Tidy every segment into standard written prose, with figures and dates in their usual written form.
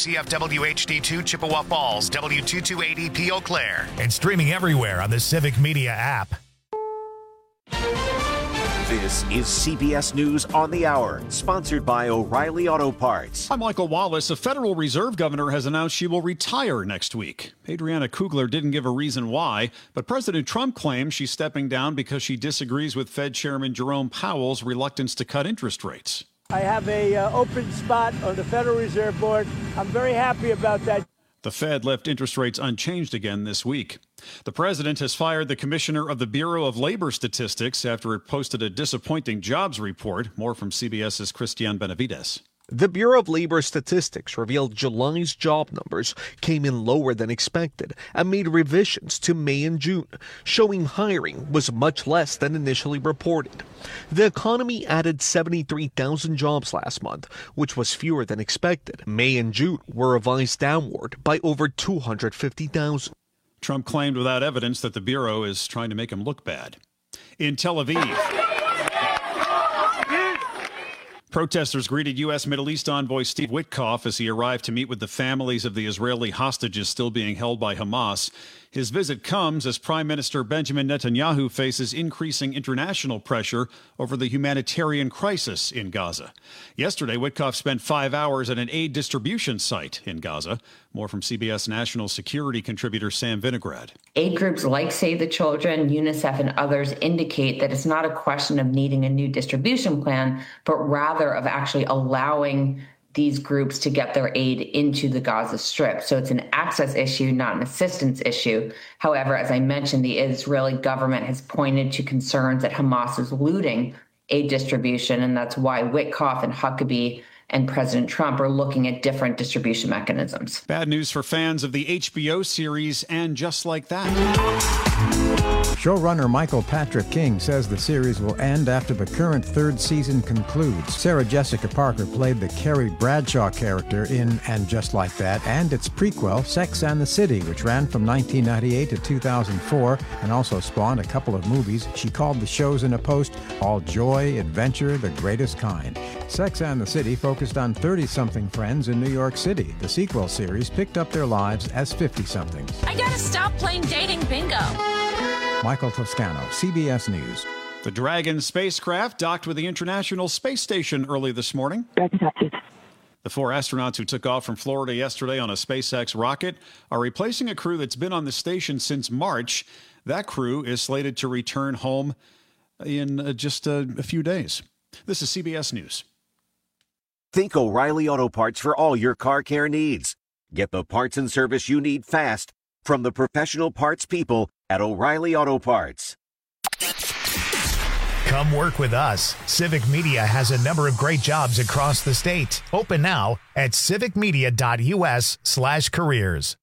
WCFW HD2 Chippewa Falls, W228EP Eau Claire. And streaming everywhere on the Civic Media app. This is CBS News on the Hour, sponsored by O'Reilly Auto Parts. I'm Michael Wallace. A Federal Reserve governor has announced she will retire next week. Adriana Kugler didn't give a reason why, but President Trump claims she's stepping down because she disagrees with Fed Chairman Jerome Powell's reluctance to cut interest rates. I have a open spot on the Federal Reserve Board. I'm very happy about that. The Fed left interest rates unchanged again this week. The president has fired the commissioner of the Bureau of Labor Statistics after it posted a disappointing jobs report. More from CBS's Christian Benavides. The Bureau of Labor Statistics revealed July's job numbers came in lower than expected and made revisions to May and June, showing hiring was much less than initially reported. The economy added 73,000 jobs last month, which was fewer than expected. May and June were revised downward by over 250,000. Trump claimed without evidence that the Bureau is trying to make him look bad. In Tel Aviv, protesters greeted U.S. Middle East envoy Steve Witkoff as he arrived to meet with the families of the Israeli hostages still being held by Hamas. His visit comes as Prime Minister Benjamin Netanyahu faces increasing international pressure over the humanitarian crisis in Gaza. Yesterday, Witkoff spent 5 hours at an aid distribution site in Gaza. More from CBS national security contributor Sam Vinograd. Aid groups like Save the Children, UNICEF, and others indicate that it's not a question of needing a new distribution plan, but rather of actually allowing these groups to get their aid into the Gaza Strip. So it's an access issue, not an assistance issue. However, as I mentioned, the Israeli government has pointed to concerns that Hamas is looting aid distribution, and that's why Witkoff and Huckabee and President Trump are looking at different distribution mechanisms. Bad news for fans of the HBO series And Just Like That. Showrunner Michael Patrick King says the series will end after the current third season concludes. Sarah Jessica Parker played the Carrie Bradshaw character in And Just Like That, and its prequel, Sex and the City, which ran from 1998 to 2004 and also spawned a couple of movies. She called the shows in a post, all joy, adventure, the greatest kind. Sex and the City focused on 30-something friends in New York City. The sequel series picked up their lives as 50-somethings. I gotta stop playing dating bingo. Michael Toscano, CBS News. The Dragon spacecraft docked with the International Space Station early this morning. The 4 astronauts who took off from Florida yesterday on a SpaceX rocket are replacing a crew that's been on the station since March. That crew is slated to return home in just a few days. This is CBS News. Think O'Reilly Auto Parts for all your car care needs. Get the parts and service you need fast from the professional parts people at O'Reilly Auto Parts. Come work with us. Civic Media has a number of great jobs across the state. Open now at civicmedia.us/careers.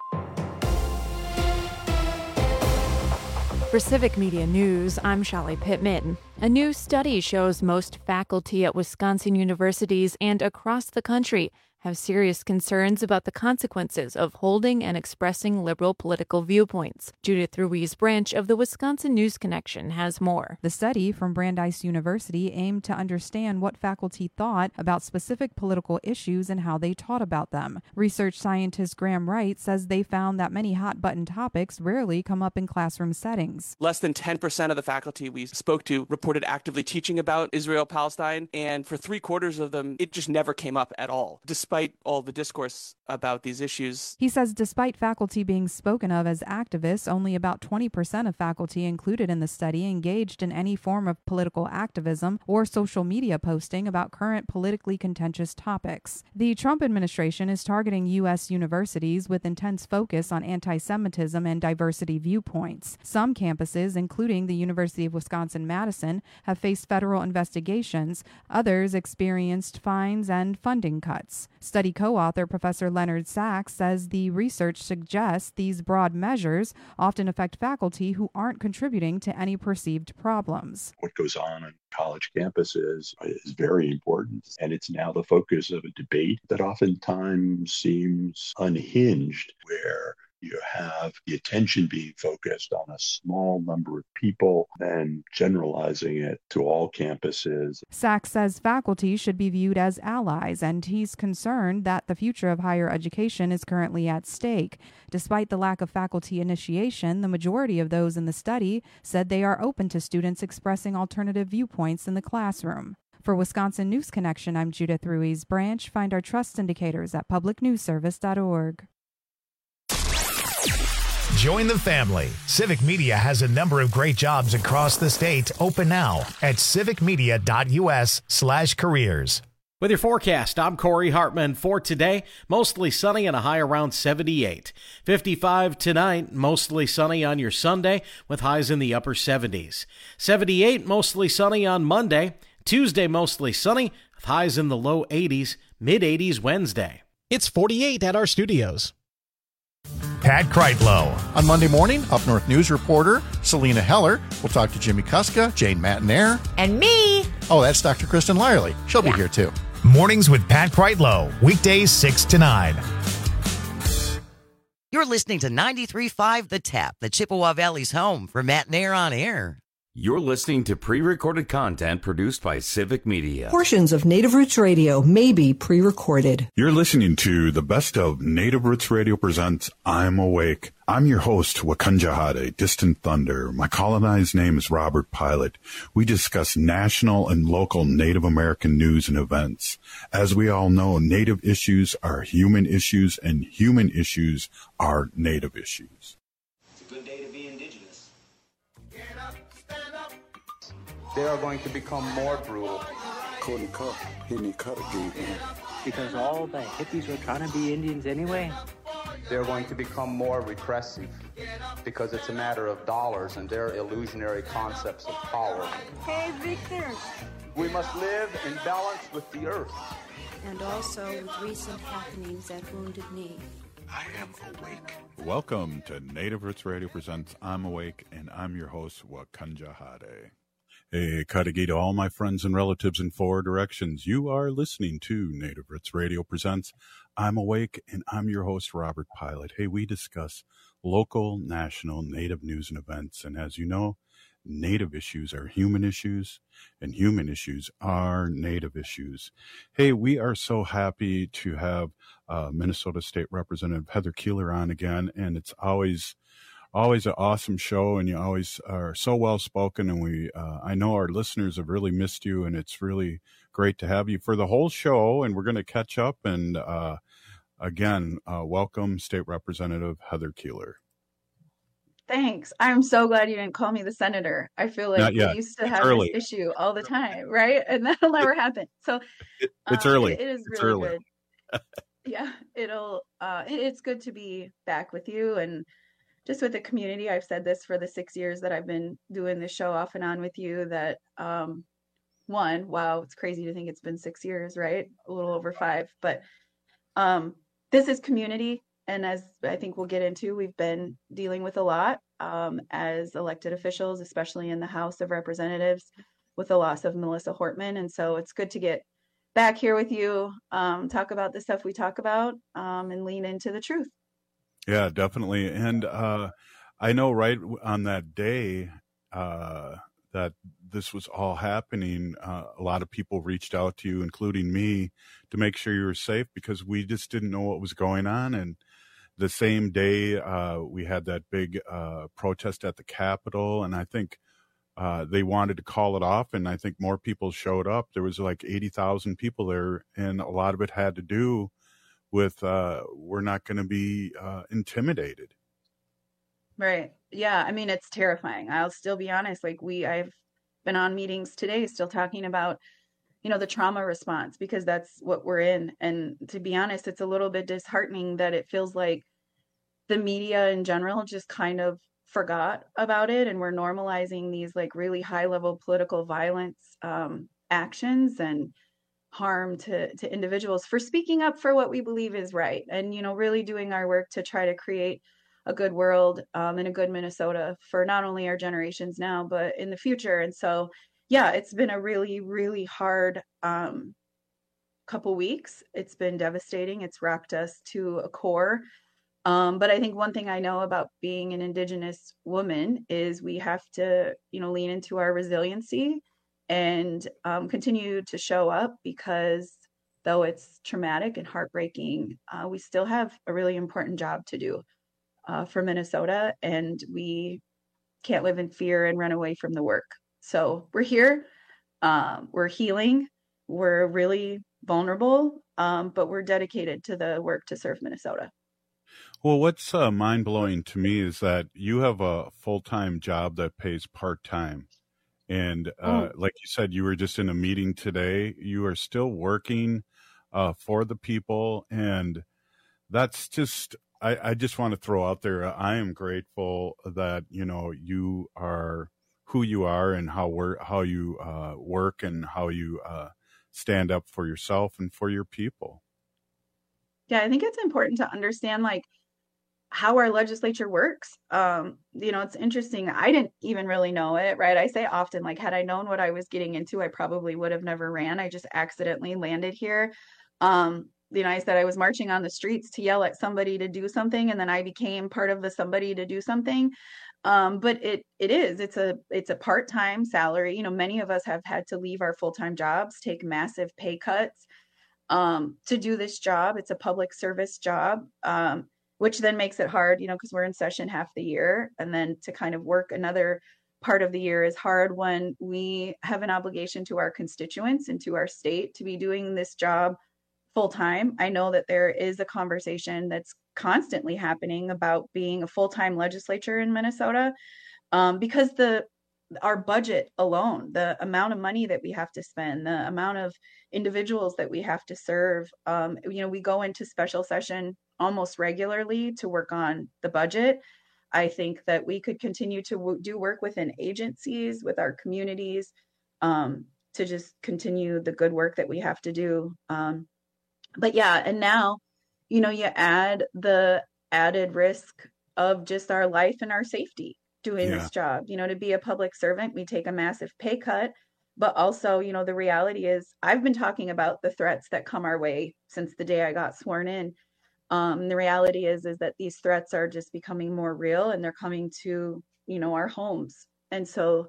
For Civic Media News, I'm Shelley Pittman. A new study shows most faculty at Wisconsin universities and across the country have serious concerns about the consequences of holding and expressing liberal political viewpoints. Judith Ruiz Branch of the Wisconsin News Connection has more. The study from Brandeis University aimed to understand what faculty thought about specific political issues and how they taught about them. Research scientist Graham Wright says they found that many hot-button topics rarely come up in classroom settings. Less than 10% of the faculty we spoke to reported actively teaching about Israel-Palestine, and for 3/4 of them, it just never came up at all, despite all the discourse about these issues. He says despite faculty being spoken of as activists, only about 20% of faculty included in the study engaged in any form of political activism or social media posting about current politically contentious topics. The Trump administration is targeting U.S. universities with intense focus on anti-Semitism and diversity viewpoints. Some campuses, including the University of Wisconsin-Madison, have faced federal investigations. Others experienced fines and funding cuts. Study co-author Professor Leonard Sachs says the research suggests these broad measures often affect faculty who aren't contributing to any perceived problems. What goes on college campuses is very important, and it's now the focus of a debate that oftentimes seems unhinged, where you have the attention being focused on a small number of people and generalizing it to all campuses. Sachs says faculty should be viewed as allies, and he's concerned that the future of higher education is currently at stake. Despite the lack of faculty initiation, the majority of those in the study said they are open to students expressing alternative viewpoints in the classroom. For Wisconsin News Connection, I'm Judith Ruiz-Branch. Find our trust indicators at publicnewsservice.org. Join the family. Civic Media has a number of great jobs across the state open now at civicmedia.us/careers. With your forecast, I'm Corey Hartman. For today, mostly sunny and a high around 78. 55 tonight, mostly sunny on your Sunday with highs in the upper 70s. 78, mostly sunny on Monday. Tuesday, mostly sunny with highs in the low 80s, mid-80s Wednesday. It's 48 at our studios. Pat Kreitlow. On Monday morning, Up North News reporter Selena Heller will talk to Jimmy Kuska, Jane Matinaire. And me. Oh, that's Dr. Kristen Lyerly. She'll be here too. Mornings with Pat Kreitlow, weekdays 6 to 9. You're listening to 93.5 The Tap, the Chippewa Valley's home for Matinaire on Air. You're listening to pre-recorded content produced by Civic Media. Portions of Native Roots Radio may be pre-recorded. You're listening to the best of Native Roots Radio presents I'm Awake. I'm your host, Wakunjahade, Distant Thunder. My colonized name is Robert Pilot. We discuss national and local Native American news and events. As we all know, Native issues are human issues, and human issues are Native issues. It's a good day to be indigenous. They are going to become more brutal. Because all the hippies were trying to be Indians anyway. They're going to become more repressive because it's a matter of dollars and their illusionary concepts of power. Hey, Victor. We must live in balance with the earth. And also with recent happenings at Wounded Knee. I am awake. Welcome to Native Roots Radio presents I'm Awake, and I'm your host, Wakunjahade. Hey, Kadagi to all my friends and relatives in four directions. You are listening to Native Roots Radio presents I'm Awake, and I'm your host, Robert Pilot. Hey, we discuss local, national, Native news and events. And as you know, Native issues are human issues, and human issues are Native issues. Hey, we are so happy to have Minnesota State Representative Heather Keeler on again, and it's always an awesome show, and you always are so well spoken, and we I know our listeners have really missed you, and it's really great to have you for the whole show. And we're going to catch up, and again, welcome State Representative Heather Keeler. Thanks. I'm so glad you didn't call me the senator. I feel like we used to have this issue all the time, right? And that'll never happen. So it's early. It is it's really early. Good. Yeah, it's good to be back with you and just with the community. I've said this for the 6 years that I've been doing this show off and on with you that wow, it's crazy to think it's been 6 years, right? A little over 5, but this is community. And as I think we'll get into, we've been dealing with a lot as elected officials, especially in the House of Representatives, with the loss of Melissa Hortman. And so it's good to get back here with you, talk about the stuff we talk about, and lean into the truth. Yeah, definitely. And I know right on that day that this was all happening, a lot of people reached out to you, including me, to make sure you were safe because we just didn't know what was going on. And the same day, we had that big protest at the Capitol, and I think they wanted to call it off, and I think more people showed up. There was like 80,000 people there, and a lot of it had to do with we're not going to be intimidated. Right. Yeah. I mean, it's terrifying. I'll still be honest. Like I've been on meetings today still talking about, the trauma response, because that's what we're in. And to be honest, it's a little bit disheartening that it feels like the media in general just kind of forgot about it. And we're normalizing these like really high level political violence actions and harm to individuals for speaking up for what we believe is right. And, really doing our work to try to create a good world and a good Minnesota for not only our generations now, but in the future. And so, yeah, it's been a really, really hard couple weeks. It's been devastating. It's rocked us to a core. But I think one thing I know about being an Indigenous woman is we have to, lean into our resiliency and continue to show up, because though it's traumatic and heartbreaking, we still have a really important job to do for Minnesota, and we can't live in fear and run away from the work. So we're here, we're healing, we're really vulnerable, but we're dedicated to the work to serve Minnesota. Well, what's mind-blowing to me is that you have a full-time job that pays part-time. And like you said, you were just in a meeting today. You are still working for the people. And that's just, I just want to throw out there, I am grateful that, you are who you are and how you work and how you stand up for yourself and for your people. Yeah, I think it's important to understand, how our legislature works. It's interesting. I didn't even really know it, right? I say often, had I known what I was getting into, I probably would have never ran. I just accidentally landed here. I said I was marching on the streets to yell at somebody to do something, and then I became part of the somebody to do something. But it's a part-time salary. Many of us have had to leave our full-time jobs, take massive pay cuts to do this job. It's a public service job. Which then makes it hard, because we're in session half the year, and then to kind of work another part of the year is hard when we have an obligation to our constituents and to our state to be doing this job full time. I know that there is a conversation that's constantly happening about being a full-time legislature in Minnesota, because our budget alone, the amount of money that we have to spend, the amount of individuals that we have to serve, we go into special session almost regularly to work on the budget. I think that we could continue to do work within agencies, with our communities, to just continue the good work that we have to do. But yeah, and now, you add the added risk of just our life and our safety doing this job. To be a public servant, we take a massive pay cut, but also, the reality is I've been talking about the threats that come our way since the day I got sworn in. The reality is that these threats are just becoming more real, and they're coming to, our homes. And so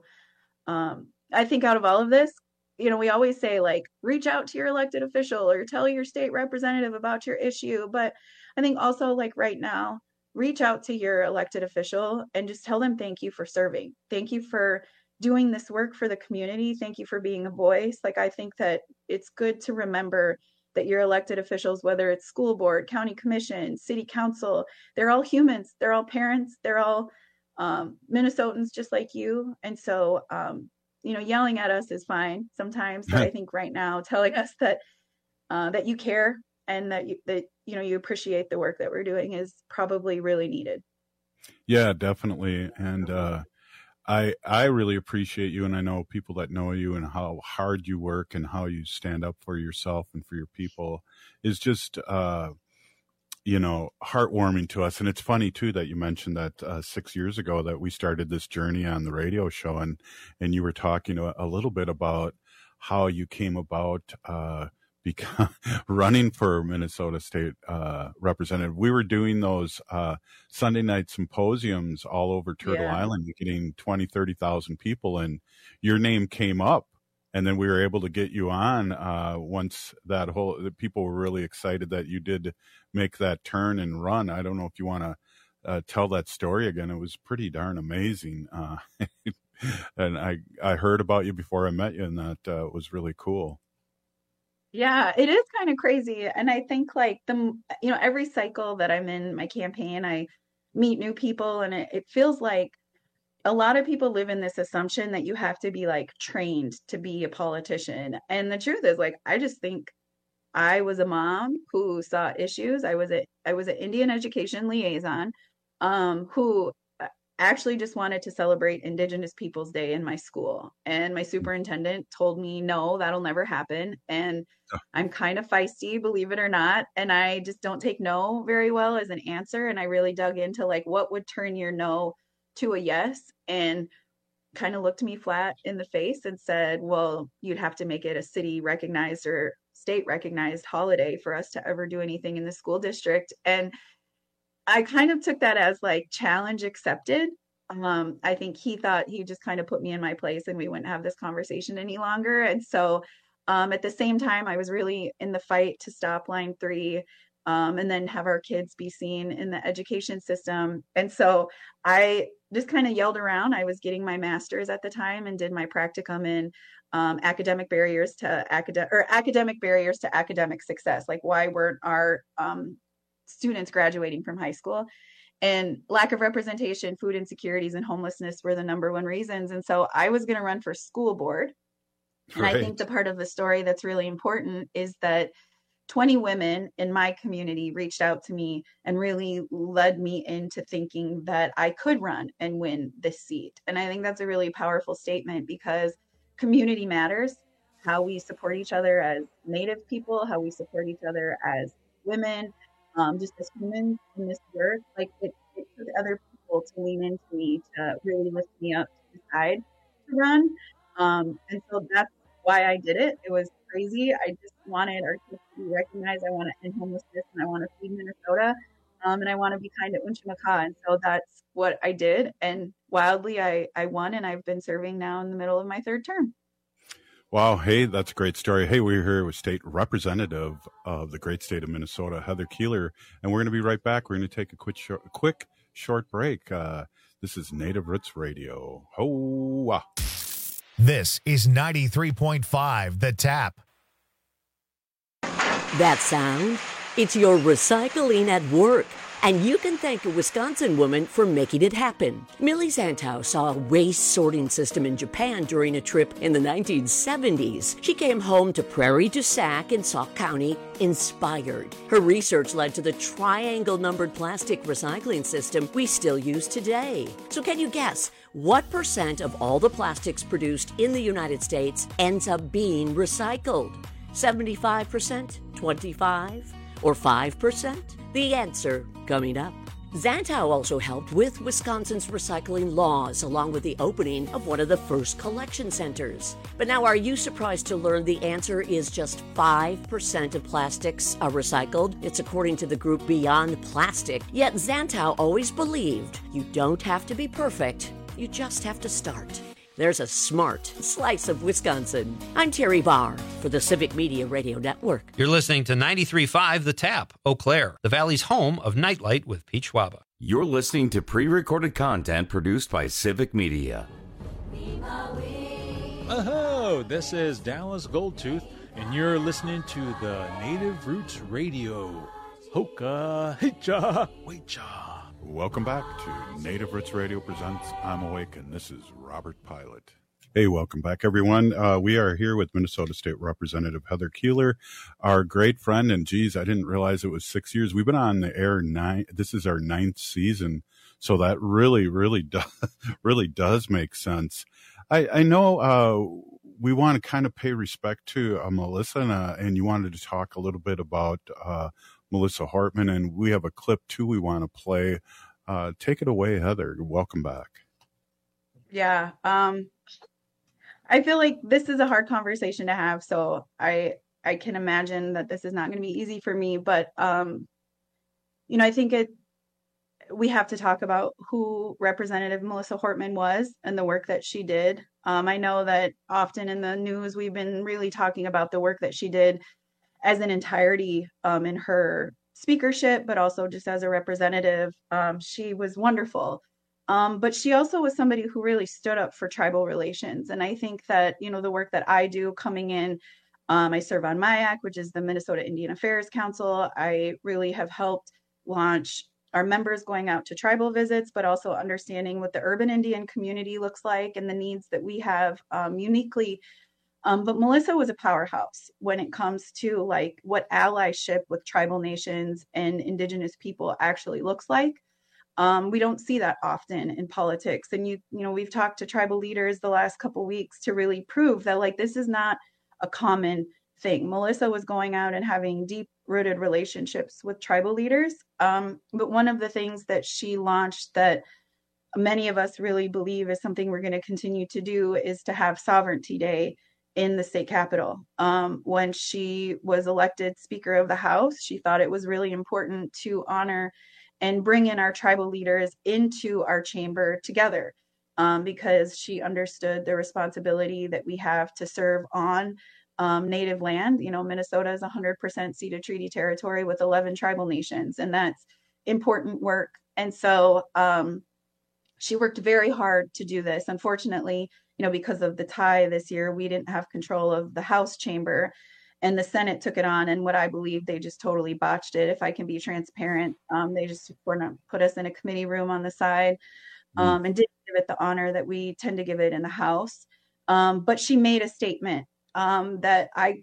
I think out of all of this, we always say, reach out to your elected official or tell your state representative about your issue. But I think also, right now, reach out to your elected official and just tell them thank you for serving. Thank you for doing this work for the community. Thank you for being a voice. I think that it's good to remember that your elected officials, whether it's school board, county commission, city council, they're all humans. They're all parents. They're all Minnesotans just like you. And so, yelling at us is fine sometimes. But I think right now, telling us that that you care and that you appreciate the work that we're doing is probably really needed. Yeah, definitely. And I really appreciate you, and I know people that know you and how hard you work and how you stand up for yourself and for your people is just, heartwarming to us. And it's funny too that you mentioned that 6 years ago that we started this journey on the radio show, and you were talking a little bit about how you came about running for Minnesota State Representative. We were doing those Sunday night symposiums all over Turtle Island, getting 20, 30,000 people, and your name came up. And then we were able to get you on once the people were really excited that you did make that turn and run. I don't know if you want to tell that story again. It was pretty darn amazing. And I heard about you before I met you, and that was really cool. Yeah, it is kind of crazy. And I think every cycle that I'm in my campaign, I meet new people, and it feels like a lot of people live in this assumption that you have to be trained to be a politician. And the truth is I just think I was a mom who saw issues. I was an Indian education liaison who actually just wanted to celebrate Indigenous Peoples Day in my school. And my superintendent told me, no, that'll never happen. And I'm kind of feisty, believe it or not. And I just don't take no very well as an answer. And I really dug into what would turn your no to a yes, and kind of looked me flat in the face and said, well, you'd have to make it a city recognized or state recognized holiday for us to ever do anything in the school district. And I kind of took that as like challenge accepted. I think he thought he just kind of put me in my place and we wouldn't have this conversation any longer. And so at the same time, I was really in the fight to stop Line 3 and then have our kids be seen in the education system. And so I just kind of yelled around. I was getting my master's at the time and did my practicum in academic barriers to academic success. Like, why weren't our students graduating from high school? And lack of representation, food insecurities, and homelessness were the number one reasons. And so I was going to run for school board. And right. I think the part of the story that's really important is that 20 women in my community reached out to me and really led me into thinking that I could run and win this seat. And I think that's a really powerful statement, because community matters. How we support each other as Native people, how we support each other as women, just as humans in this work. Like it took other people to lean into me, to really lift me up, to decide to run. And so that's why I did it. It was crazy. I just wanted our kids to be recognized. I want to end homelessness, and I want to feed Minnesota. And I want to be kind at Winchimaka. And so that's what I did. And wildly, I won, and I've been serving now in the middle of my third term. Wow. Hey, that's a great story. Hey, we're here with State Representative of the great state of Minnesota, Heather Keeler, and we're going to be right back. We're going to take a quick short break. This is Native Roots Radio. Ho-wah. This is 93.5 The Tap. That sound? It's your recycling at work. And you can thank a Wisconsin woman for making it happen. Millie Zantow saw a waste sorting system in Japan during a trip in the 1970s. She came home to Prairie du Sac in Sauk County inspired. Her research led to the triangle-numbered plastic recycling system we still use today. So can you guess what % of all the plastics produced in the United States ends up being recycled? 75%? 25%? Or 5%? The answer coming up. Zantow also helped with Wisconsin's recycling laws, along with the opening of one of the first collection centers. But now, are you surprised to learn the answer is just 5% of plastics are recycled? It's according to the group Beyond Plastic. Yet Zantow always believed you don't have to be perfect, you just have to start. There's a smart slice of Wisconsin. I'm Terry Barr for the Civic Media Radio Network. You're listening to 93.5 The Tap, Eau Claire, the Valley's home of Nightlight with Pete Schwaba. You're listening to pre-recorded content produced by Civic Media. Oh, this is Dallas Goldtooth, and you're listening to the Native Roots Radio. Hoka, hicha, wecha. Welcome back to Native Roots Radio presents I'm Awake, and this is Robert Pilot. Hey, welcome back, everyone. We are here with Minnesota State Representative Heather Keeler, our great friend. And geez, I didn't realize it was 6 years. We've been on the air this is our 9th season. So that really does make sense. I know we want to kind of pay respect to Melissa, and you wanted to talk a little bit about Melissa Hartman, and we have a clip too we want to play. Take it away, Heather. Welcome back. Yeah. I feel like this is a hard conversation to have, so I can imagine that this is not going to be easy for me, but I think we have to talk about who Representative Melissa Hartman was and the work that she did. I know that often in the news we've been really talking about the work that she did as an entirety in her speakership, but also just as a representative. She was wonderful. But she also was somebody who really stood up for tribal relations. And I think that, the work that I do coming in, I serve on MIAC, which is the Minnesota Indian Affairs Council. I really have helped launch our members going out to tribal visits, but also understanding what the urban Indian community looks like and the needs that we have uniquely. But Melissa was a powerhouse when it comes to like what allyship with tribal nations and Indigenous people actually looks like. We don't see that often in politics. And we've talked to tribal leaders the last couple of weeks to really prove that like this is not a common thing. Melissa was going out and having deep-rooted relationships with tribal leaders. But one of the things that she launched that many of us really believe is something we're going to continue to do is to have Sovereignty Day in the state capitol. When she was elected Speaker of the House, she thought it was really important to honor and bring in our tribal leaders into our chamber together, because she understood the responsibility that we have to serve on Native land. You know, Minnesota is 100% ceded treaty territory with 11 tribal nations, and that's important work. And so she worked very hard to do this. Unfortunately, you know, because of the tie this year, we didn't have control of the House chamber, and the Senate took it on. And what I believe, they just totally botched it. If I can be transparent, they just put us in a committee room on the side, and didn't give it the honor that we tend to give it in the House. But she made a statement that I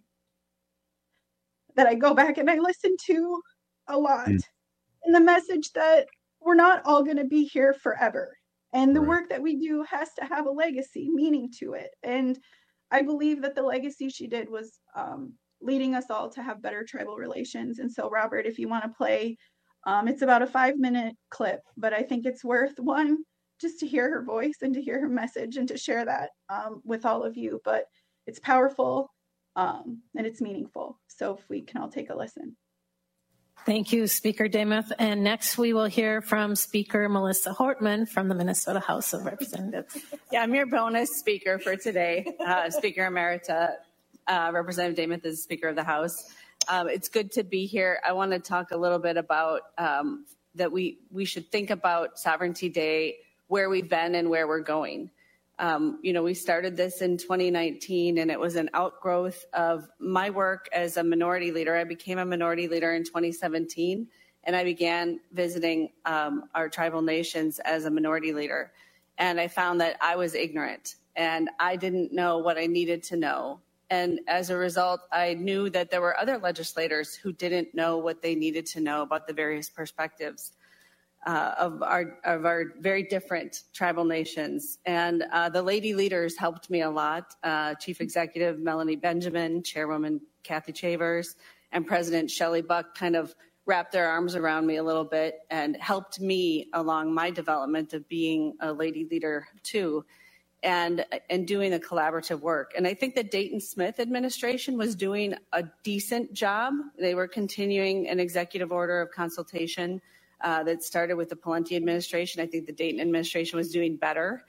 go back and I listen to a lot. And the message that we're not all going to be here forever. And the work that we do has to have a legacy, meaning to it. And I believe that the legacy she did was leading us all to have better tribal relations. And so, Robert, if you want to play, it's about a 5-minute clip, but I think it's worth one, just to hear her voice and to hear her message and to share that with all of you. But it's powerful and it's meaningful. So if we can all take a listen. Thank you, Speaker Demuth. And next we will hear from Speaker Melissa Hortman from the Minnesota House of Representatives. Yeah, I'm your bonus speaker for today. Speaker Emerita, Representative Demuth is Speaker of the House. It's good to be here. I want to talk a little bit about that we should think about Sovereignty Day, where we've been and where we're going. You know, we started this in 2019, and it was an outgrowth of my work as a minority leader. I became a minority leader in 2017, and I began visiting our tribal nations as a minority leader. And I found that I was ignorant, and I didn't know what I needed to know. And as a result, I knew that there were other legislators who didn't know what they needed to know about the various perspectives of our very different tribal nations. And the lady leaders helped me a lot. Chief Executive Melanie Benjamin, Chairwoman Kathy Chavers, and President Shelley Buck kind of wrapped their arms around me a little bit and helped me along my development of being a lady leader too, and doing the collaborative work. And I think the Dayton Smith administration was doing a decent job. They were continuing an executive order of consultation that started with the Pawlenty administration. I think the Dayton administration was doing better.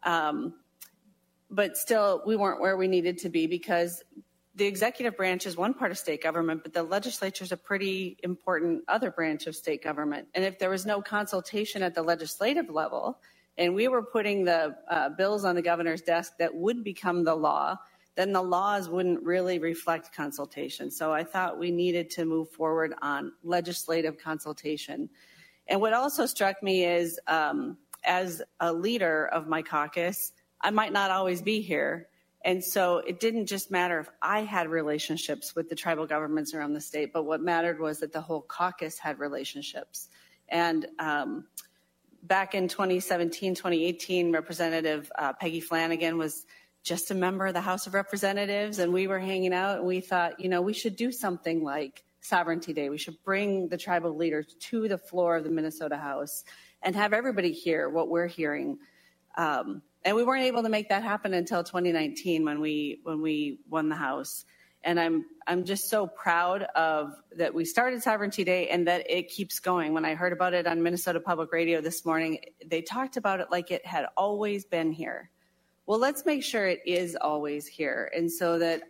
But still, we weren't where we needed to be, because the executive branch is one part of state government, but the legislature is a pretty important other branch of state government. And if there was no consultation at the legislative level, and we were putting the bills on the governor's desk that would become the law, then the laws wouldn't really reflect consultation. So I thought we needed to move forward on legislative consultation. And what also struck me is, as a leader of my caucus, I might not always be here. And so it didn't just matter if I had relationships with the tribal governments around the state, but what mattered was that the whole caucus had relationships. And back in 2017, 2018, Representative Peggy Flanagan was just a member of the House of Representatives, and we were hanging out, and we thought, you know, we should do something like Sovereignty Day. We should bring the tribal leaders to the floor of the Minnesota House and have everybody hear what we're hearing. And we weren't able to make that happen until 2019 when we won the House. And I'm just so proud of that we started Sovereignty Day and that it keeps going. When I heard about it on Minnesota Public Radio this morning, they talked about it like it had always been here. Well, let's make sure it is always here, and so that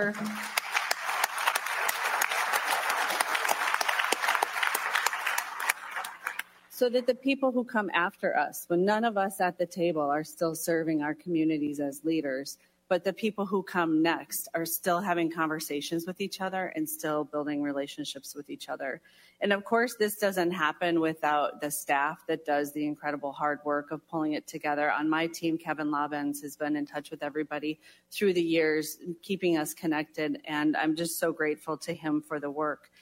the people who come after us, when none of us at the table are still serving our communities as leaders, but the people who come next are still having conversations with each other and still building relationships with each other. And of course, this doesn't happen without the staff that does the incredible hard work of pulling it together. On my team, Kevin Lobbins has been in touch with everybody through the years, keeping us connected, and I'm just so grateful to him for the work.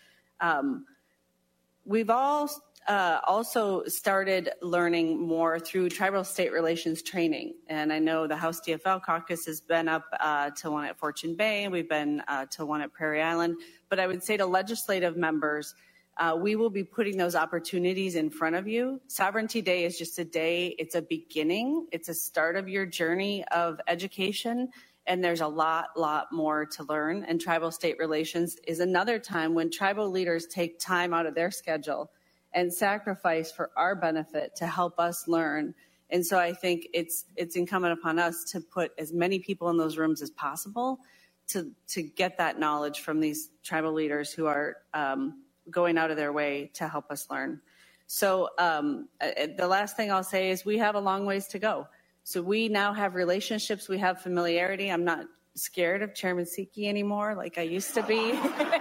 We've all also started learning more through tribal state relations training. And I know the House DFL caucus has been up to one at Fortune Bay, and we've been to one at Prairie Island. But I would say to legislative members, we will be putting those opportunities in front of you. Sovereignty Day is just a day. It's a beginning. It's a start of your journey of education. And there's a lot more to learn. And tribal state relations is another time when tribal leaders take time out of their schedule and sacrifice for our benefit to help us learn. And so I think it's incumbent upon us to put as many people in those rooms as possible to get that knowledge from these tribal leaders who are going out of their way to help us learn. So the last thing I'll say is we have a long ways to go. So we now have relationships, we have familiarity. I'm not scared of Chairman Siki anymore like I used to be.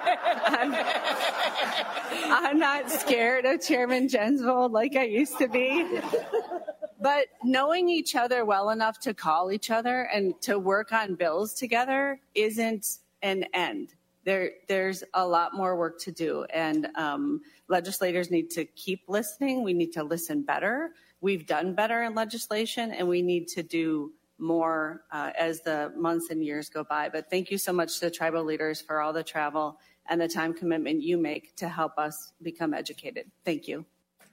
I'm not scared of Chairman Jensvold like I used to be. But knowing each other well enough to call each other and to work on bills together isn't an end. There's a lot more work to do, and legislators need to keep listening. We need to listen better. We've done better in legislation, and we need to do more as the months and years go by. But thank you so much to the tribal leaders for all the travel and the time commitment you make to help us become educated. Thank you.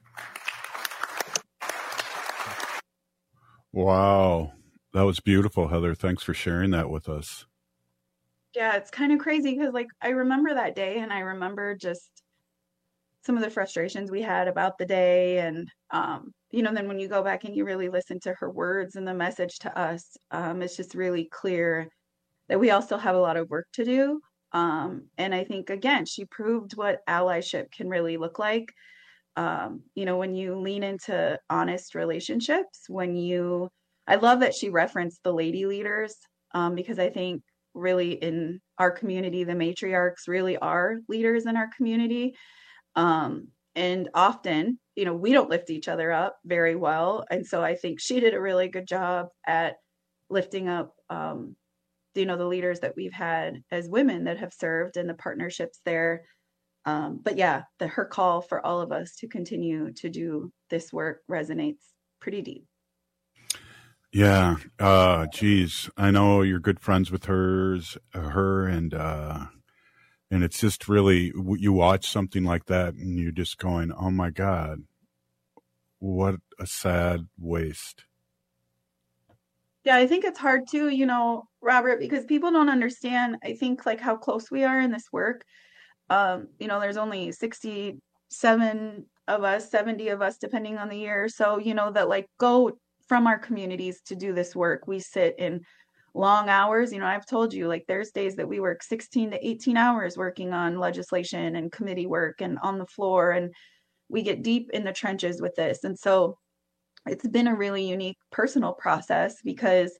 Wow. That was beautiful, Heather. Thanks for sharing that with us. Yeah, it's kind of crazy because like I remember that day, and I remember just some of the frustrations we had about the day. And, then when you go back and you really listen to her words and the message to us, it's just really clear that we all still have a lot of work to do. And I think, again, she proved what allyship can really look like. When you lean into honest relationships, I love that she referenced the lady leaders, because I think really in our community, the matriarchs really are leaders in our community. And often, we don't lift each other up very well. And so I think she did a really good job at lifting up, the leaders that we've had as women that have served and the partnerships there. But yeah, her call for all of us to continue to do this work resonates pretty deep. Yeah. Geez, I know you're good friends with her, and it's just really, you watch something like that and you're just going, oh my God, what a sad waste. Yeah, I think it's hard too, Robert, because people don't understand, I think, like how close we are in this work. There's only 67 of us, 70 of us, depending on the year. So, that like go from our communities to do this work. We sit in long hours. I've told you, like there's days that we work 16 to 18 hours working on legislation and committee work and on the floor. And we get deep in the trenches with this. And so it's been a really unique personal process because,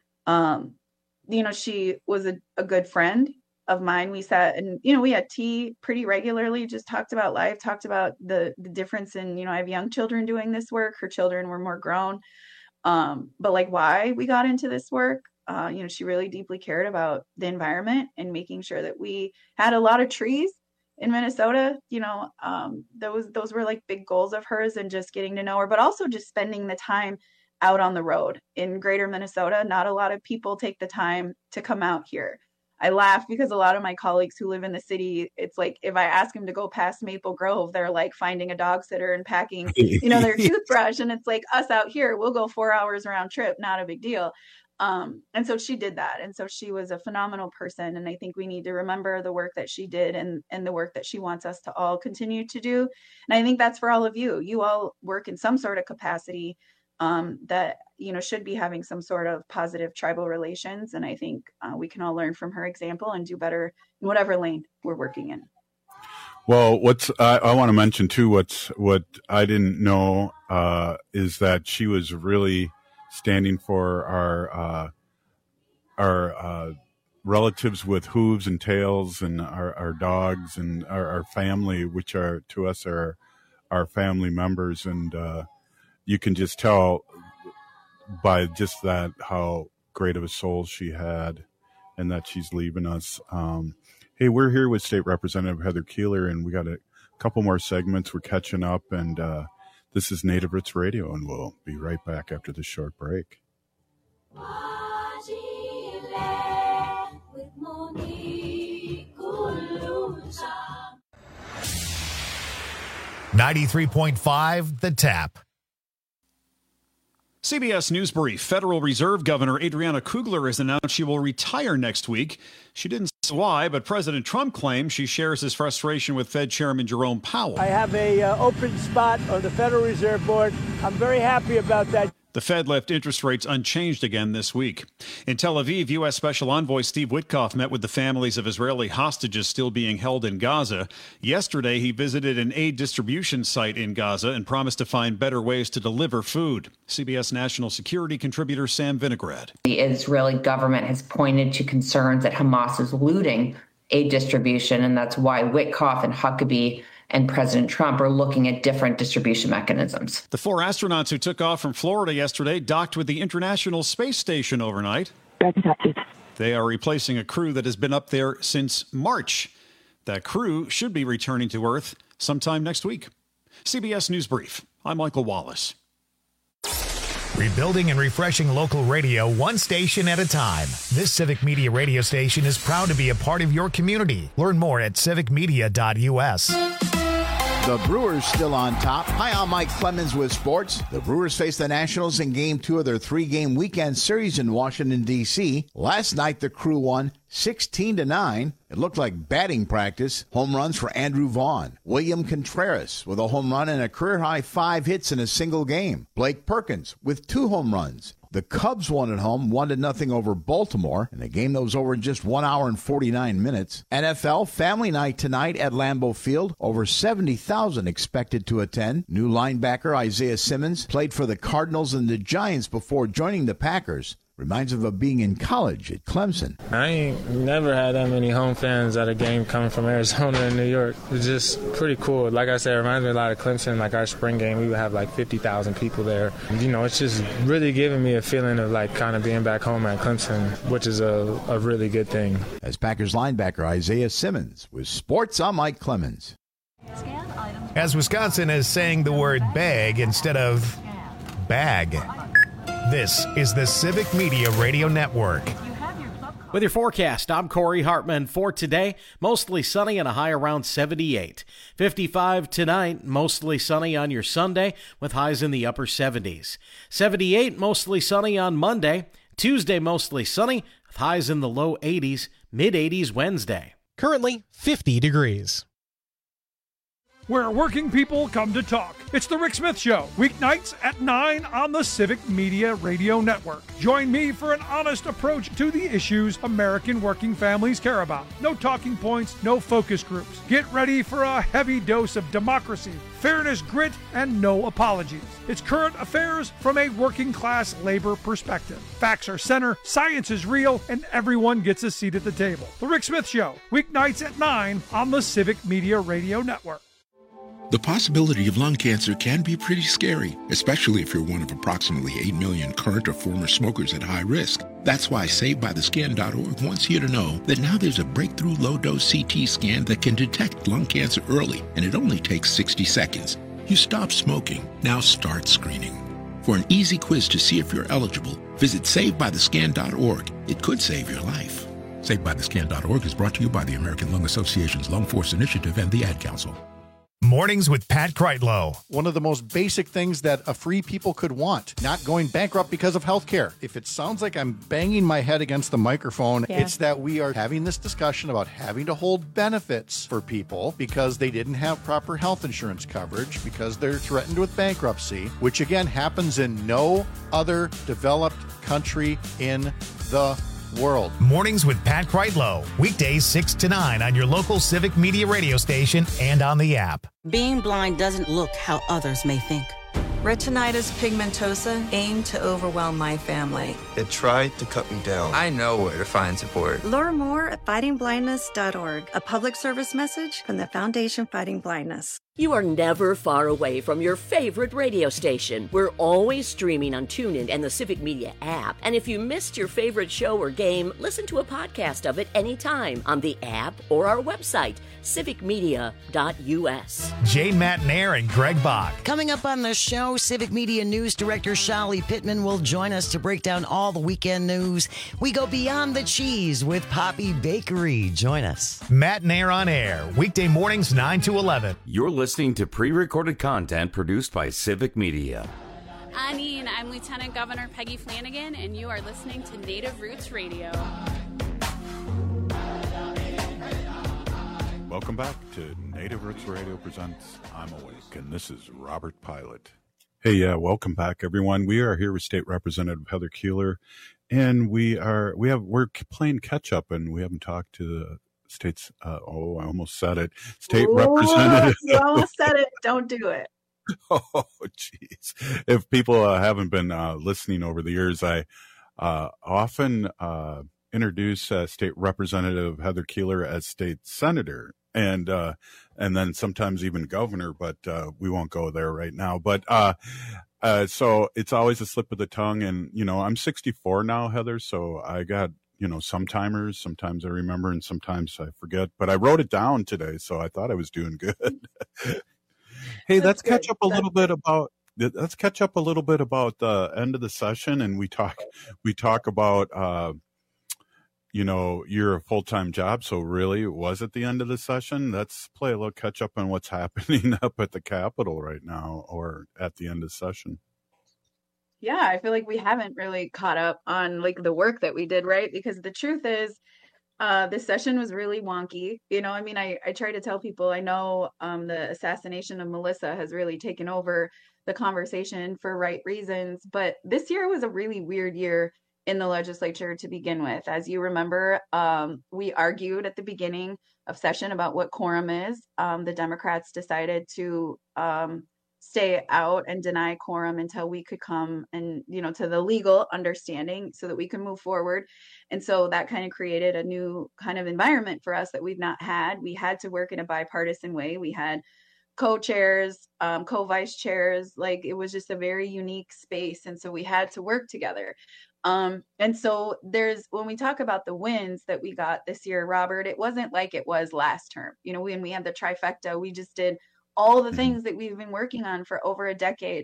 she was a good friend of mine. We sat and, we had tea pretty regularly, just talked about life, talked about the difference in, I have young children doing this work. Her children were more grown. But like why we got into this work, she really deeply cared about the environment and making sure that we had a lot of trees in Minnesota. Those were like big goals of hers, and just getting to know her, but also just spending the time out on the road in greater Minnesota. Not a lot of people take the time to come out here. I laugh because a lot of my colleagues who live in the city, it's like if I ask them to go past Maple Grove, they're like finding a dog sitter and packing, their toothbrush. And it's like us out here, we'll go 4 hours round trip, not a big deal. And so she did that. And so she was a phenomenal person. And I think we need to remember the work that she did and the work that she wants us to all continue to do. And I think that's for all of you. You all work in some sort of capacity that, should be having some sort of positive tribal relations. And I think we can all learn from her example and do better in whatever lane we're working in. Well, I want to mention too, what I didn't know is that she was really standing for our relatives with hooves and tails, and our dogs and our family, which are to us are our family members. And you can just tell by just that how great of a soul she had, and that she's leaving us. Hey, we're here with State Representative Heather Keeler, and we got a couple more segments. We're catching up, and this is Native Roots Radio, and we'll be right back after this short break. 93.5 The Tap. CBS News Brief. Federal Reserve Governor Adriana Kugler has announced she will retire next week. She didn't say why, but President Trump claims she shares his frustration with Fed Chairman Jerome Powell. I have a open spot on the Federal Reserve Board. I'm very happy about that. The Fed left interest rates unchanged again this week. In Tel Aviv, U.S. Special Envoy Steve Witkoff met with the families of Israeli hostages still being held in Gaza. Yesterday, he visited an aid distribution site in Gaza and promised to find better ways to deliver food. CBS national security contributor Sam Vinograd. The Israeli government has pointed to concerns that Hamas is looting aid distribution, and that's why Witkoff and Huckabee and President Trump are looking at different distribution mechanisms. The 4 astronauts who took off from Florida yesterday docked with the International Space Station overnight. They are replacing a crew that has been up there since March. That crew should be returning to Earth sometime next week. CBS News Brief. I'm Michael Wallace. Rebuilding and refreshing local radio one station at a time. This Civic Media radio station is proud to be a part of your community. Learn more at civicmedia.us. The Brewers still on top. Hi, I'm Mike Clemens with sports. The Brewers face the Nationals in Game 2 of their 3-game weekend series in Washington, D.C. Last night, the Crew won 16-9. It looked like batting practice. Home runs for Andrew Vaughn. William Contreras with a home run and a career-high 5 hits in a single game. Blake Perkins with 2 home runs. The Cubs won at home 1-0 over Baltimore in a game that was over in just 1 hour and 49 minutes. NFL Family Night tonight at Lambeau Field. Over 70,000 expected to attend. New linebacker Isaiah Simmons played for the Cardinals and the Giants before joining the Packers. Reminds him of being in college at Clemson. I ain't never had that many home fans at a game coming from Arizona and New York. It's just pretty cool. Like I said, it reminds me a lot of Clemson. Like our spring game, we would have like 50,000 people there. You know, it's just really giving me a feeling of like kind of being back home at Clemson, which is a really good thing. As Packers linebacker Isaiah Simmons with sports, I'm Mike Clemens. As Wisconsin is saying the word bag instead of bag. This is the Civic Media Radio Network. With your forecast, I'm Corey Hartman. For today, mostly sunny and a high around 78. 55 tonight, mostly sunny on your Sunday with highs in the upper 70s. 78, mostly sunny on Monday. Tuesday, mostly sunny with highs in the low 80s. Mid-80s Wednesday. Currently 50 degrees. Where working people come to talk. It's The Rick Smith Show, weeknights at 9 on the Civic Media Radio Network. Join me for an honest approach to the issues American working families care about. No talking points, no focus groups. Get ready for a heavy dose of democracy, fairness, grit, and no apologies. It's current affairs from a working class labor perspective. Facts are center, science is real, and everyone gets a seat at the table. The Rick Smith Show, weeknights at 9 on the Civic Media Radio Network. The possibility of lung cancer can be pretty scary, especially if you're one of approximately 8 million current or former smokers at high risk. That's why SaveByTheScan.org wants you to know that now there's a breakthrough low-dose CT scan that can detect lung cancer early, and it only takes 60 seconds. You stop smoking, now start screening. For an easy quiz to see if you're eligible, visit SaveByTheScan.org. It could save your life. SaveByTheScan.org is brought to you by the American Lung Association's Lung Force Initiative and the Ad Council. Mornings with Pat Kreitlow. One of the most basic things that a free people could want, not going bankrupt because of health care. If it sounds like I'm banging my head against the microphone, It's that we are having this discussion about having to hold benefits for people because they didn't have proper health insurance coverage, because they're threatened with bankruptcy, which again happens in no other developed country in the world. Mornings with Pat Kreitlow. Weekdays 6 to 9 on your local Civic Media radio station and on the app. Being blind doesn't look how others may think. Retinitis pigmentosa aimed to overwhelm my family. It tried to cut me down. I know where to find support. Learn more at fightingblindness.org, a public service message from the Foundation Fighting Blindness. You are never far away from your favorite radio station. We're always streaming on TuneIn and the Civic Media app. And if you missed your favorite show or game, listen to a podcast of it anytime on the app or our website, civicmedia.us. Jane Matnair and Greg Bach. Coming up on the show, Civic Media News Director Shali Pittman will join us to break down all the weekend news. We go beyond the cheese with Poppy Bakery. Join us. Matnair on air, weekday mornings 9 to 11. You're listening to pre-recorded content produced by Civic Media. Anine, I'm Lieutenant Governor Peggy Flanagan, and you are listening to Native Roots Radio. Welcome back to Native Roots Radio presents I'm Awake, and this is Robert Pilot. Hey, welcome back, everyone. We are here with State Representative Heather Keeler, and we're playing catch up, and we haven't talked to the state's. I almost said it. State Representative. You almost said it. Don't do it. Oh, jeez. If people haven't been listening over the years, I often introduce State Representative Heather Keeler as state senator, and then sometimes even governor, but we won't go there right now. But so it's always a slip of the tongue, and I'm 64 now, Heather, so I got some timers. Sometimes I remember, and sometimes I forget. But I wrote it down today, so I thought I was doing good. Hey, let's catch up a little bit about the end of the session, and we talk about you're a full-time job, so really was it the end of the session? Let's play a little catch up on what's happening up at the Capitol right now, or at the end of session. Yeah, I feel like we haven't really caught up on the work that we did, right? Because the truth is, this session was really wonky. I try to tell people, I know the assassination of Melissa has really taken over the conversation for right reasons, but this year was a really weird year in the legislature to begin with. As you remember, we argued at the beginning of session about what quorum is. The Democrats decided to stay out and deny quorum until we could come and, to the legal understanding so that we can move forward. And so that kind of created a new kind of environment for us that we've not had. We had to work in a bipartisan way. We had co-chairs, co-vice chairs, it was just a very unique space. And so we had to work together. And so when we talk about the wins that we got this year, Robert, it wasn't like it was last term. When we had the trifecta, we just did all the things that we've been working on for over a decade.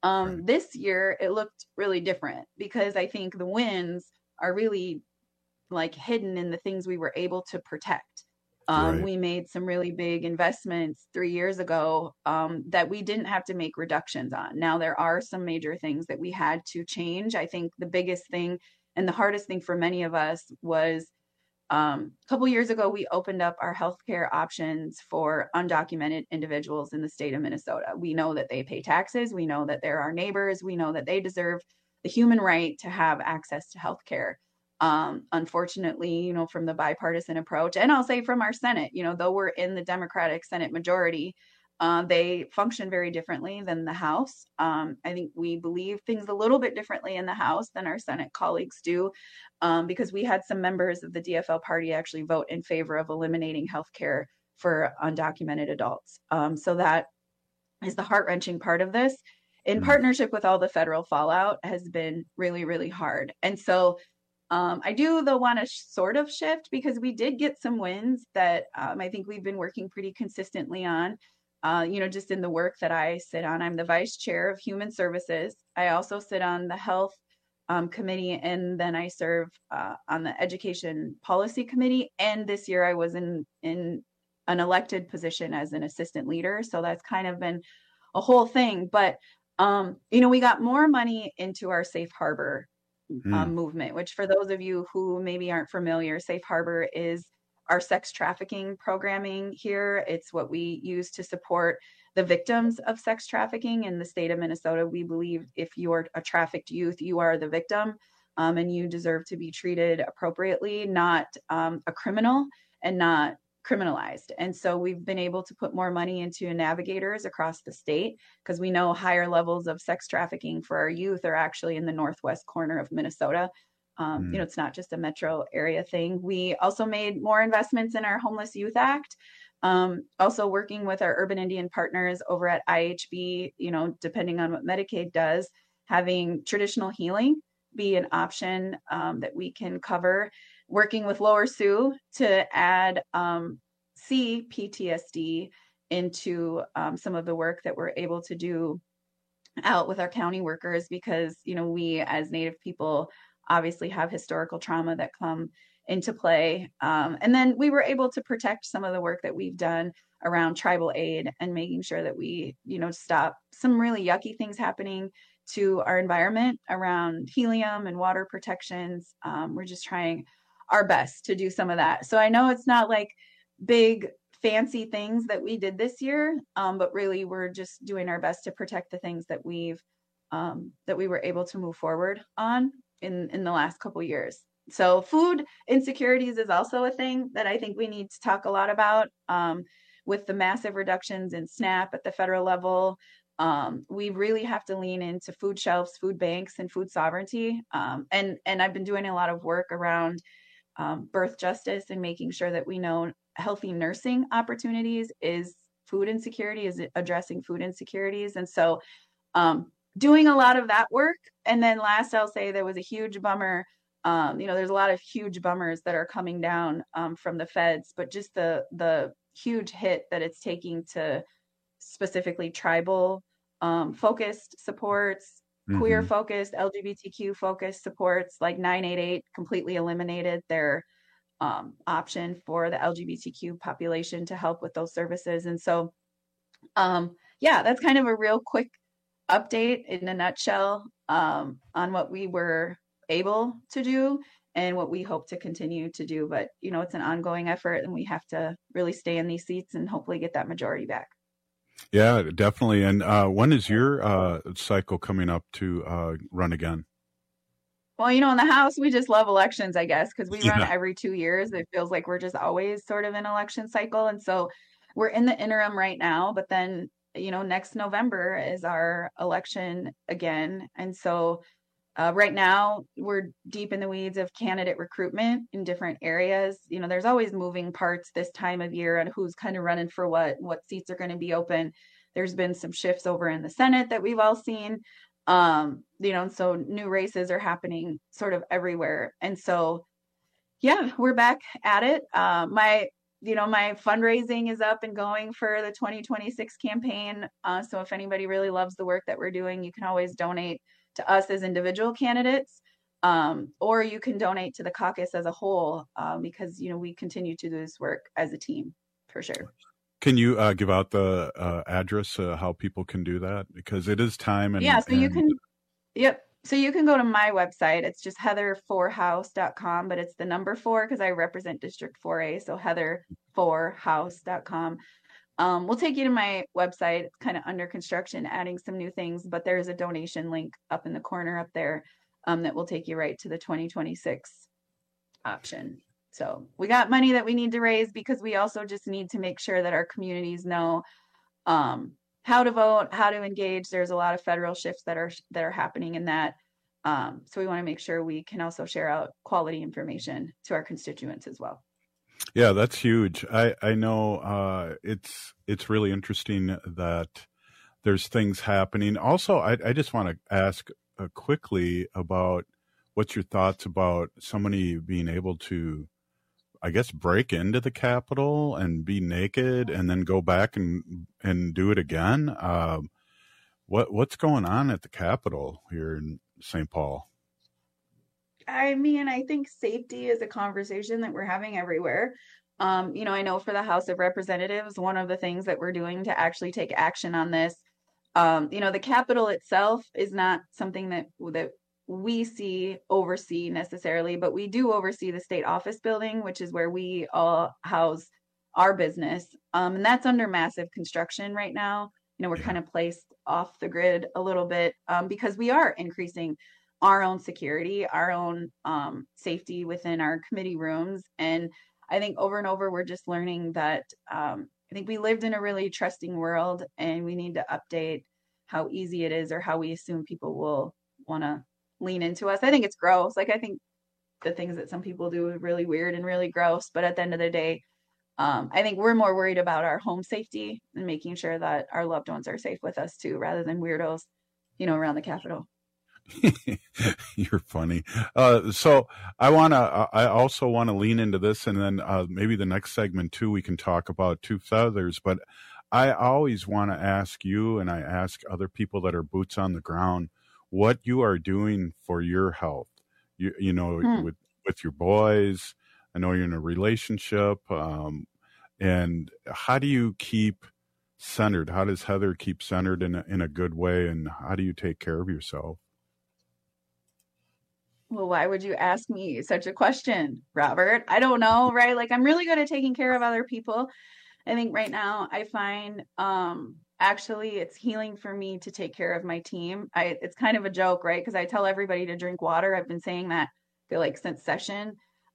This year, it looked really different because I think the wins are really hidden in the things we were able to protect. Right. We made some really big investments 3 years ago that we didn't have to make reductions on. Now, there are some major things that we had to change. I think the biggest thing and the hardest thing for many of us was a couple years ago, we opened up our healthcare options for undocumented individuals in the state of Minnesota. We know that they pay taxes. We know that they're our neighbors. We know that they deserve the human right to have access to healthcare. Unfortunately, from the bipartisan approach, and I'll say from our Senate, though we're in the Democratic Senate majority, they function very differently than the House. I think we believe things a little bit differently in the House than our Senate colleagues do, because we had some members of the DFL party actually vote in favor of eliminating healthcare for undocumented adults. So that is the heart-wrenching part of this. In partnership with all the federal fallout has been really, really hard. And so I do, though, want to sort of shift because we did get some wins that I think we've been working pretty consistently on, just in the work that I sit on. I'm the vice chair of Human Services. I also sit on the Health Committee, and then I serve on the Education Policy Committee. And this year I was in an elected position as an assistant leader. So that's kind of been a whole thing. But, we got more money into our Safe Harbor movement, which for those of you who maybe aren't familiar, Safe Harbor is our sex trafficking programming here. It's what we use to support the victims of sex trafficking in the state of Minnesota. We believe if you're a trafficked youth, you are the victim, and you deserve to be treated appropriately, not a criminal and not criminalized. And so we've been able to put more money into navigators across the state because we know higher levels of sex trafficking for our youth are actually in the northwest corner of Minnesota. It's not just a metro area thing. We also made more investments in our Homeless Youth Act, also working with our urban Indian partners over at IHB, depending on what Medicaid does, having traditional healing be an option that we can cover, working with Lower Sioux to add CPTSD into some of the work that we're able to do out with our county workers, because, we as Native people obviously have historical trauma that come into play. And then we were able to protect some of the work that we've done around tribal aid and making sure that we, stop some really yucky things happening to our environment around helium and water protections. We're just trying our best to do some of that. So I know it's not like big fancy things that we did this year, but really we're just doing our best to protect the things that we were able to move forward on in the last couple years. So food insecurities is also a thing that I think we need to talk a lot about. With the massive reductions in SNAP at the federal level, we really have to lean into food shelves, food banks, and food sovereignty. And I've been doing a lot of work around birth justice and making sure that we know healthy nursing opportunities is food insecurity, is addressing food insecurities. And so doing a lot of that work. And then last, I'll say there was a huge bummer. There's a lot of huge bummers that are coming down from the feds, but just the huge hit that it's taking to specifically tribal focused supports, queer focused, LGBTQ focused supports, like 988 completely eliminated their option for the LGBTQ population to help with those services. And so, that's kind of a real quick update in a nutshell on what we were able to do and what we hope to continue to do. But, it's an ongoing effort, and we have to really stay in these seats and hopefully get that majority back. Yeah, definitely. And when is your cycle coming up to run again? Well, in the House, we just love elections, I guess, because we run every 2 years. It feels like we're just always sort of in election cycle. And so we're in the interim right now, but then, next November is our election again. And so right now we're deep in the weeds of candidate recruitment in different areas. There's always moving parts this time of year on who's kind of running for what seats are going to be open. There's been some shifts over in the Senate that we've all seen. So new races are happening sort of everywhere. And so, we're back at it. My fundraising is up and going for the 2026 campaign. So if anybody really loves the work that we're doing, you can always donate to us as individual candidates, or you can donate to the caucus as a whole, because, we continue to do this work as a team, for sure. Can you give out the address, how people can do that? Because it is time. You can, So you can go to my website. It's just heather4house.com, but it's the number 4 because I represent District 4A. So heather4house.com. We'll take you to my website. It's kind of under construction, adding some new things, but there's a donation link up in the corner up there that will take you right to the 2026 option. So we got money that we need to raise because we also just need to make sure that our communities know how to vote, how to engage. There's a lot of federal shifts that are happening in that. So we want to make sure we can also share out quality information to our constituents as well. Yeah, that's huge. I know it's really interesting that there's things happening. Also, I just want to ask quickly about what's your thoughts about somebody being able to, I guess, break into the Capitol and be naked and then go back and do it again. What's going on at the Capitol here in St. Paul? I mean, I think safety is a conversation that we're having everywhere. I know for the House of Representatives, one of the things that we're doing to actually take action on this, the Capitol itself is not something that we oversee necessarily, but we do oversee the state office building, which is where we all house our business. And that's under massive construction right now. We're kind of placed off the grid a little bit because we are increasing our own security, our own safety within our committee rooms. And I think over and over, we're just learning that I think we lived in a really trusting world, and we need to update how easy it is or how we assume people will want to lean into us. I think it's gross. I think the things that some people do are really weird and really gross. But at the end of the day, I think we're more worried about our home safety and making sure that our loved ones are safe with us too, rather than weirdos, around the Capitol. You're funny. So I also want to lean into this, and then maybe the next segment too, we can talk about two feathers. But I always want to ask you, and I ask other people that are boots on the ground, what you are doing for your health. With your boys. I know you're in a relationship, and how do you keep centered? How does Heather keep centered in a good way, and how do you take care of yourself? Well, why would you ask me such a question, Robert? I don't know, right? Like, I'm really good at taking care of other people. I think right now I find actually it's healing for me to take care of my team. It's kind of a joke, right? Because I tell everybody to drink water. I've been saying that, I feel like, since session.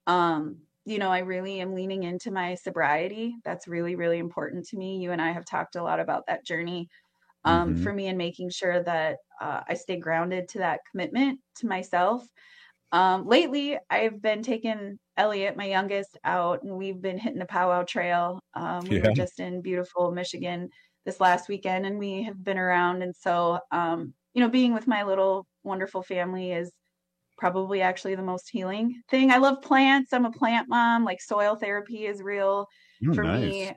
I really am leaning into my sobriety. That's really, really important to me. You and I have talked a lot about that journey for me, and making sure that I stay grounded to that commitment to myself. Lately, I've been taking Elliot, my youngest, out, and we've been hitting the powwow trail. We were just in beautiful Michigan this last weekend, and we have been around. And so, being with my little wonderful family is probably actually the most healing thing. I love plants. I'm a plant mom. Like, soil therapy is real for me.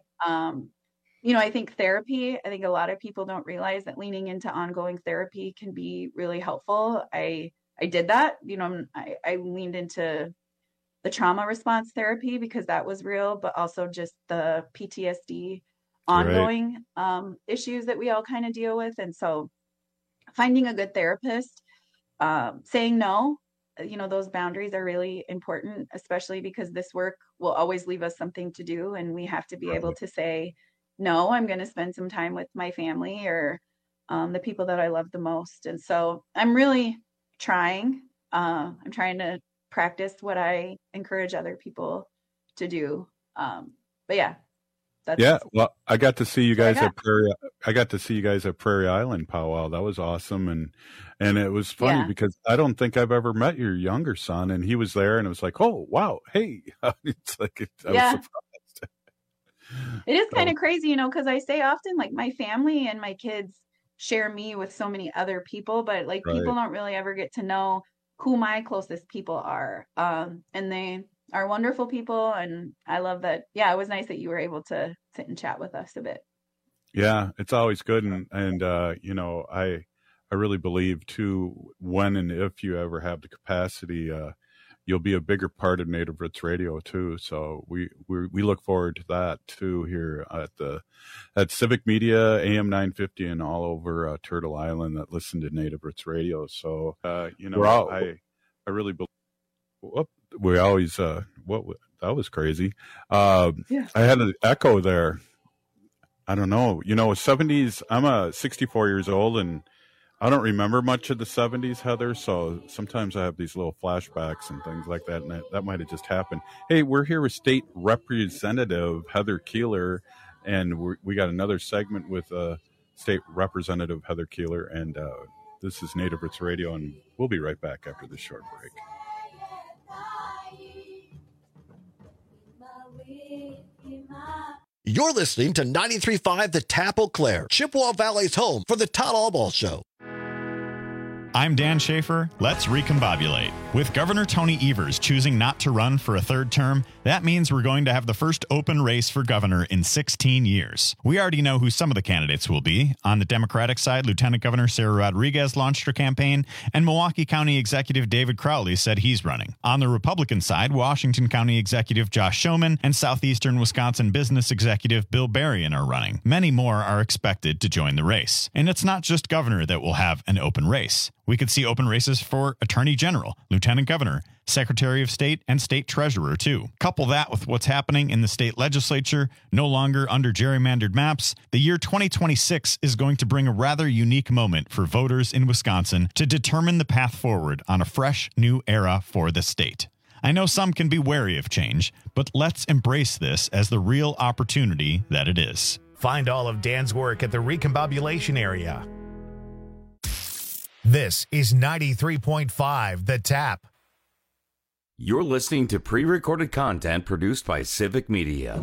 I think therapy, I think a lot of people don't realize that leaning into ongoing therapy can be really helpful. I did that. I leaned into the trauma response therapy because that was real, but also just the PTSD ongoing issues that we all kind of deal with. And so finding a good therapist, saying no, those boundaries are really important, especially because this work will always leave us something to do. And we have to be able to say, no, I'm going to spend some time with my family or the people that I love the most. And so I'm really trying. I'm trying to practice what I encourage other people to do. But yeah. Well, I got to see you guys at Prairie. I got to see you guys at Prairie Island powwow. That was awesome, and it was funny because I don't think I've ever met your younger son, and he was there, and it was like, oh wow, hey, it's like I was surprised. It is kind of crazy, because I say often, like, my family and my kids share me with so many other people, but like people don't really ever get to know who my closest people are, and they are wonderful people, and I love that. It was nice that you were able to sit and chat with us a bit. Yeah, it's always good, and I really believe too, when and if you ever have the capacity, you'll be a bigger part of Native Roots Radio too. So we look forward to that too here at Civic Media, AM 950, and all over Turtle Island that listen to Native Roots Radio. So I really believe. We always that was crazy. I had an echo there. I don't know. 70s. I'm 64 years old, and I don't remember much of the 70s, Heather. So sometimes I have these little flashbacks and things like that, and that might have just happened. Hey, we're here with State Representative Heather Keeler, and we got another segment with State Representative Heather Keeler, and this is Native Roots Radio, and we'll be right back after this short break. You're listening to 93.5 The Tap Eau Claire, Chippewa Valley's home for the Todd Albaugh Show. I'm Dan Schaefer. Let's recombobulate. With Governor Tony Evers choosing not to run for a third term, that means we're going to have the first open race for governor in 16 years. We already know who some of the candidates will be. On the Democratic side, Lieutenant Governor Sarah Rodriguez launched her campaign, and Milwaukee County Executive David Crowley said he's running. On the Republican side, Washington County Executive Josh Schoeman and Southeastern Wisconsin Business Executive Bill Berrien are running. Many more are expected to join the race. And it's not just governor that will have an open race. We could see open races for Attorney General, Lieutenant Governor, Secretary of State, and State Treasurer, too. Couple that with what's happening in the state legislature, no longer under gerrymandered maps, the year 2026 is going to bring a rather unique moment for voters in Wisconsin to determine the path forward on a fresh, new era for the state. I know some can be wary of change, but let's embrace this as the real opportunity that it is. Find all of Dan's work at the Recombobulation area. This is 93.5 The Tap. You're listening to pre-recorded content produced by Civic Media.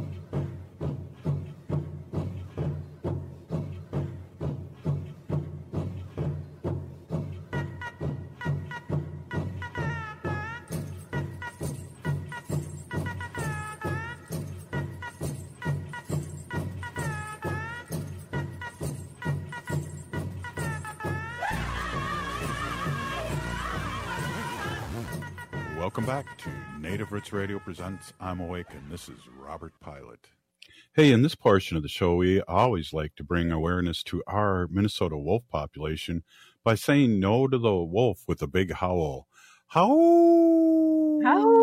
Welcome back to Native Roots Radio presents I'm Awake, and this is Robert Pilot. Hey, in this portion of the show, we always like to bring awareness to our Minnesota wolf population by saying no to the wolf with a big howl. Howl!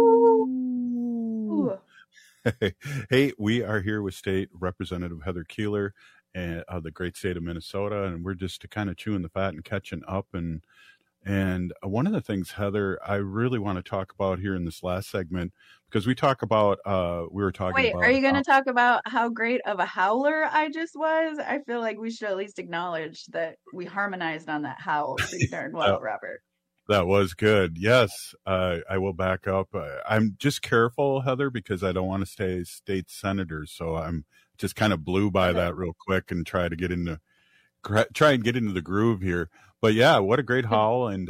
Howl! Hey, we are here with State Representative Heather Keeler of the great state of Minnesota, and we're just kind of chewing the fat and catching up. And one of the things, Heather, I really want to talk about here in this last segment, because we talk about, Wait, are you going to talk about how great of a howler I just was? I feel like we should at least acknowledge that we harmonized on that howl pretty darn well, Robert. That was good. Yes, I will back up. I'm just careful, Heather, because I don't want to stay state senator. So I'm just kind of blew by that real quick and try and get into the groove here. But yeah, what a great howl. And,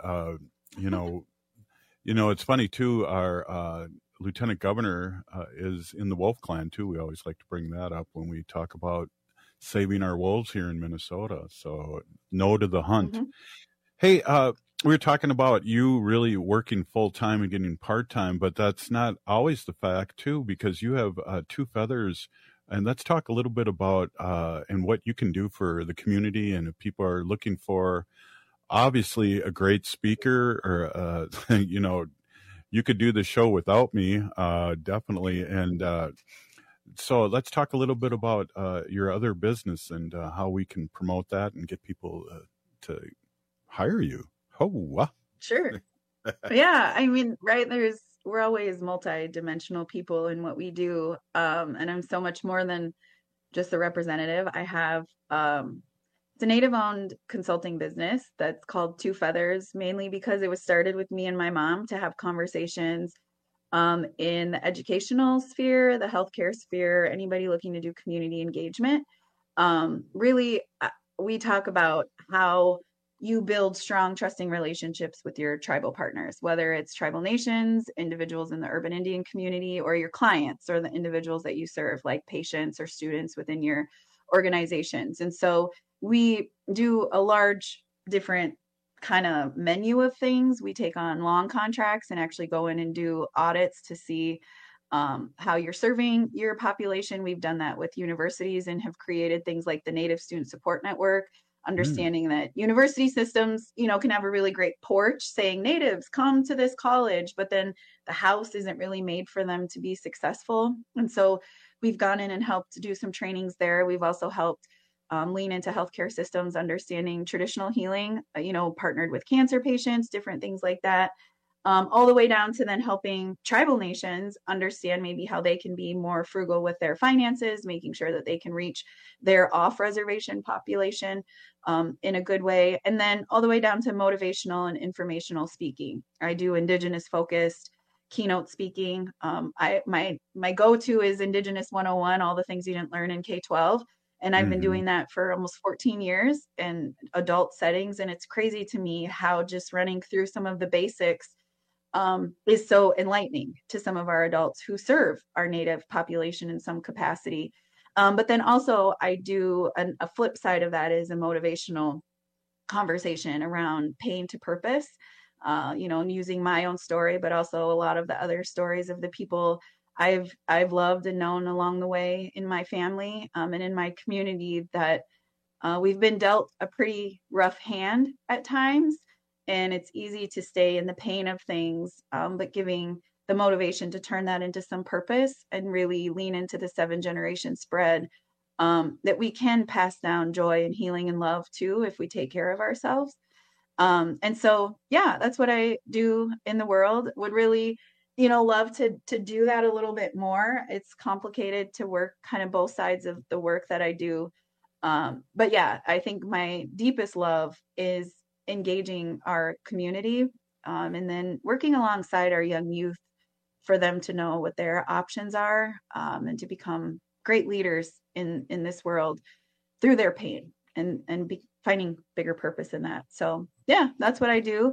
it's funny too. Our lieutenant governor is in the Wolf Clan too. We always like to bring that up when we talk about saving our wolves here in Minnesota. So no to the hunt. Mm-hmm. Hey, we were talking about you really working full time and getting part time, but that's not always the fact too, because you have two feathers. And let's talk a little bit about and what you can do for the community. And if people are looking for, obviously, a great speaker, or you could do the show without me, definitely. And so let's talk a little bit about your other business and how we can promote that and get people to hire you. Oh, sure. Yeah, I mean, right, we're always multi-dimensional people in what we do, and I'm so much more than just a representative. I have it's a Native-owned consulting business that's called Two Feathers, mainly because it was started with me and my mom to have conversations in the educational sphere, the healthcare sphere, anybody looking to do community engagement. Really, we talk about how you build strong, trusting relationships with your tribal partners, whether it's tribal nations, individuals in the urban Indian community, or your clients or the individuals that you serve, like patients or students within your organizations. And so we do a large different kind of menu of things. We take on long contracts and actually go in and do audits to see how you're serving your population. We've done that with universities and have created things like the Native Student Support Network, understanding that university systems, can have a really great porch saying natives come to this college, but then the house isn't really made for them to be successful. And so we've gone in and helped do some trainings there. We've also helped lean into healthcare systems, understanding traditional healing, partnered with cancer patients, different things like that. All the way down to then helping tribal nations understand maybe how they can be more frugal with their finances, making sure that they can reach their off-reservation population in a good way. And then all the way down to motivational and informational speaking. I do Indigenous-focused keynote speaking. My go-to is Indigenous 101, all the things you didn't learn in K-12. And I've been doing that for almost 14 years in adult settings. And it's crazy to me how just running through some of the basics is so enlightening to some of our adults who serve our Native population in some capacity. But then also I do a flip side of that is a motivational conversation around pain to purpose, and using my own story, but also a lot of the other stories of the people I've loved and known along the way in my family and in my community that we've been dealt a pretty rough hand at times. And it's easy to stay in the pain of things, but giving the motivation to turn that into some purpose and really lean into the 7-generation spread that we can pass down joy and healing and love too if we take care of ourselves. And so, yeah, that's what I do in the world. Would really, love to do that a little bit more. It's complicated to work kind of both sides of the work that I do. But yeah, I think my deepest love is engaging our community and then working alongside our young youth for them to know what their options are and to become great leaders in this world through their pain and finding bigger purpose in that. So yeah, that's what I do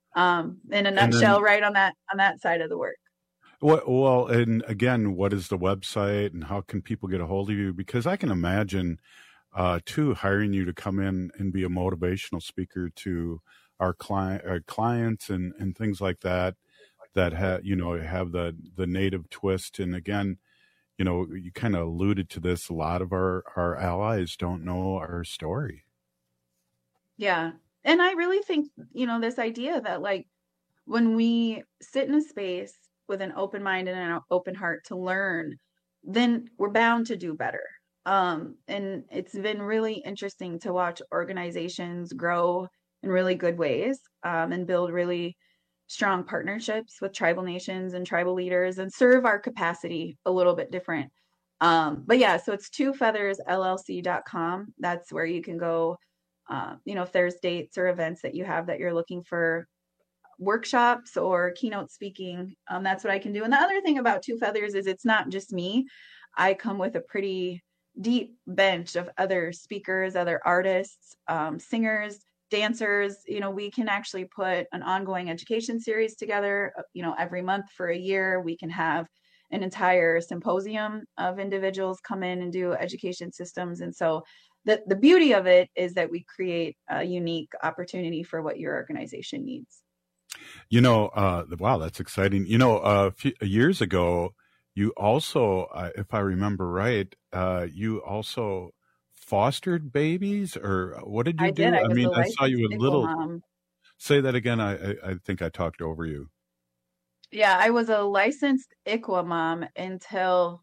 in a nutshell, right on that side of the work. Well, and again, what is the website and how can people get a hold of you? Because I can imagine too, hiring you to come in and be a motivational speaker to our clients and things like that have the Native twist. And again, you kind of alluded to this. A lot of our allies don't know our story. Yeah. And I really think, this idea that like when we sit in a space with an open mind and an open heart to learn, then we're bound to do better. And it's been really interesting to watch organizations grow in really good ways, and build really strong partnerships with tribal nations and tribal leaders and serve our capacity a little bit different. But yeah, so it's twofeathersllc.com. That's where you can go. If there's dates or events that you have that you're looking for workshops or keynote speaking, that's what I can do. And the other thing about Two Feathers is it's not just me. I come with a pretty deep bench of other speakers, other artists, singers, dancers. We can actually put an ongoing education series together, every month for a year. We can have an entire symposium of individuals come in and do education systems. And so the beauty of it is that we create a unique opportunity for what your organization needs. Wow, that's exciting. A few years ago, you also, if I remember right, you also fostered babies, or what did you do? I saw you a little. Mom. Say that again. I think I talked over you. Yeah, I was a licensed ICWA mom until,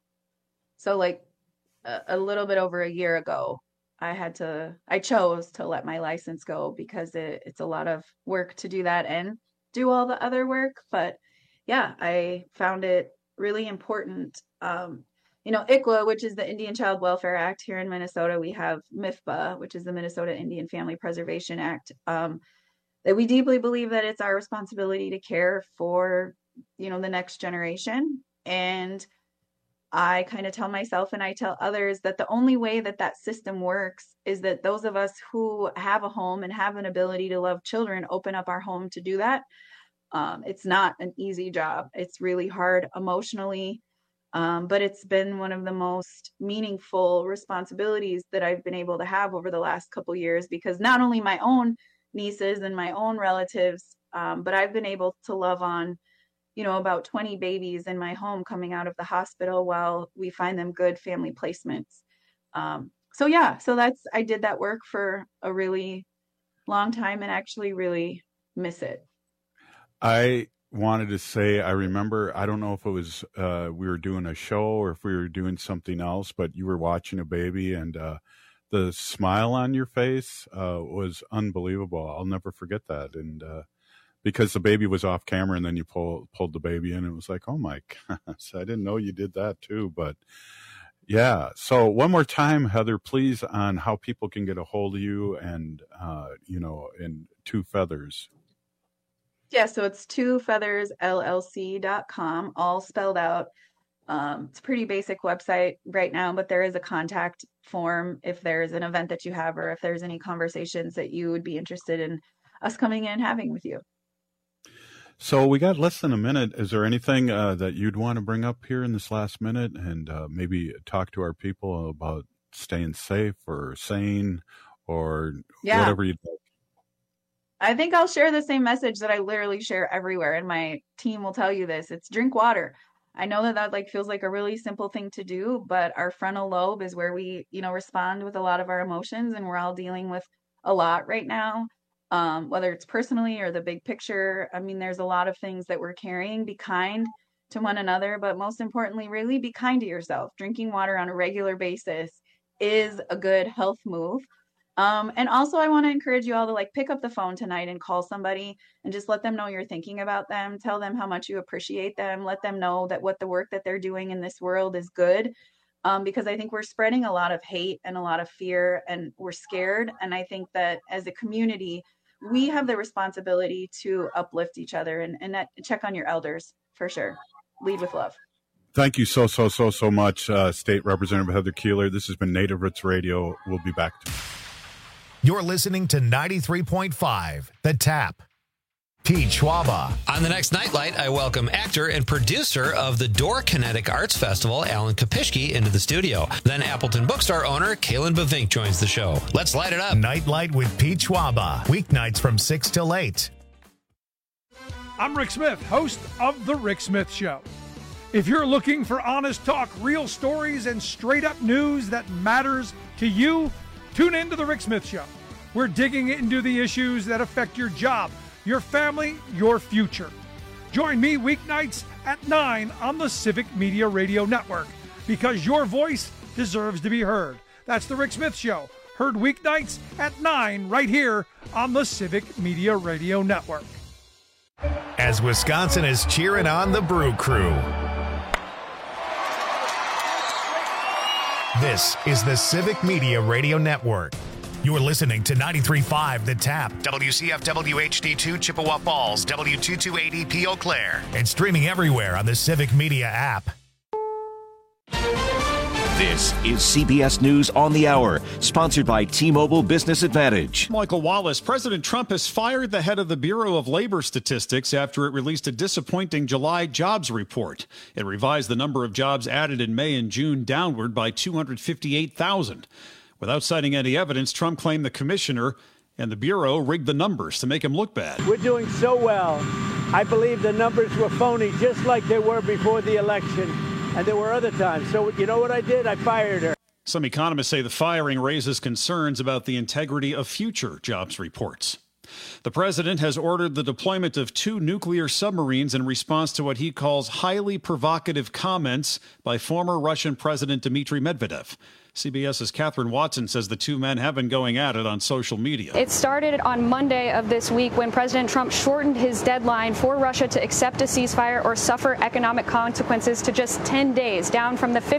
a little bit over a year ago. I chose to let my license go because it's a lot of work to do that and do all the other work. But yeah, I found it really important. ICWA, which is the Indian Child Welfare Act here in Minnesota, we have MIFPA, which is the Minnesota Indian Family Preservation Act, that we deeply believe that it's our responsibility to care for, the next generation. And I kind of tell myself and I tell others that the only way that system works is that those of us who have a home and have an ability to love children open up our home to do that. It's not an easy job. It's really hard emotionally. But it's been one of the most meaningful responsibilities that I've been able to have over the last couple of years, because not only my own nieces and my own relatives, but I've been able to love on, about 20 babies in my home coming out of the hospital while we find them good family placements. So I did that work for a really long time and actually really miss it. I wanted to say, I remember, I don't know if it was we were doing a show or if we were doing something else, but you were watching a baby and the smile on your face was unbelievable. I'll never forget that. And because the baby was off camera and then you pulled the baby in, it was like, oh my gosh, I didn't know you did that too. But yeah. So one more time, Heather, please, on how people can get a hold of you and, in Two Feathers. Yeah, so it's twofeathersllc.com, all spelled out. It's a pretty basic website right now, but there is a contact form if there's an event that you have or if there's any conversations that you would be interested in us coming in and having with you. So we got less than a minute. Is there anything that you'd want to bring up here in this last minute and maybe talk to our people about staying safe or sane or whatever you'd like? I think I'll share the same message that I literally share everywhere, and my team will tell you this. It's drink water. I know that feels like a really simple thing to do, but our frontal lobe is where we, respond with a lot of our emotions, and we're all dealing with a lot right now, whether it's personally or the big picture. I mean, there's a lot of things that we're carrying. Be kind to one another, but most importantly, really be kind to yourself. Drinking water on a regular basis is a good health move. And also I want to encourage you all to pick up the phone tonight and call somebody and just let them know you're thinking about them. Tell them how much you appreciate them. Let them know that what the work that they're doing in this world is good. Because I think we're spreading a lot of hate and a lot of fear and we're scared. And I think that as a community, we have the responsibility to uplift each other and that, check on your elders for sure. Lead with love. Thank you so much, State Representative Heather Keeler. This has been Native Roots Radio. We'll be back to You're listening to 93.5, The Tap. Pete Schwaba. On the next Nightlight, I welcome actor and producer of the Door Kinetic Arts Festival, Alan Kopishki, into the studio. Then Appleton Bookstore owner, Kaylin Bavink, joins the show. Let's light it up. Nightlight with Pete Schwaba. Weeknights from 6 till 8. I'm Rick Smith, host of The Rick Smith Show. If you're looking for honest talk, real stories, and straight-up news that matters to you, tune in to The Rick Smith Show. We're digging into the issues that affect your job, your family, your future. Join me weeknights at 9 on the Civic Media Radio Network, because your voice deserves to be heard. That's The Rick Smith Show, heard weeknights at 9 right here on the Civic Media Radio Network. As Wisconsin is cheering on the Brew Crew. This is the Civic Media Radio Network. You're listening to 93.5 The Tap, WCFW HD2 Chippewa Falls, W228EP Eau Claire, and streaming everywhere on the Civic Media app. This is CBS News on the Hour, sponsored by T-Mobile Business Advantage. Michael Wallace, President Trump has fired the head of the Bureau of Labor Statistics after it released a disappointing July jobs report. It revised the number of jobs added in May and June downward by 258,000. Without citing any evidence, Trump claimed the commissioner and the Bureau rigged the numbers to make him look bad. We're doing so well. I believe the numbers were phony, just like they were before the election. And there were other times. So you know what I did? I fired her. Some economists say the firing raises concerns about the integrity of future jobs reports. The president has ordered the deployment of 2 nuclear submarines in response to what he calls highly provocative comments by former Russian President Dmitry Medvedev. CBS's Catherine Watson says the two men have been going at it on social media. It started on Monday of this week when President Trump shortened his deadline for Russia to accept a ceasefire or suffer economic consequences to just 10 days, down from the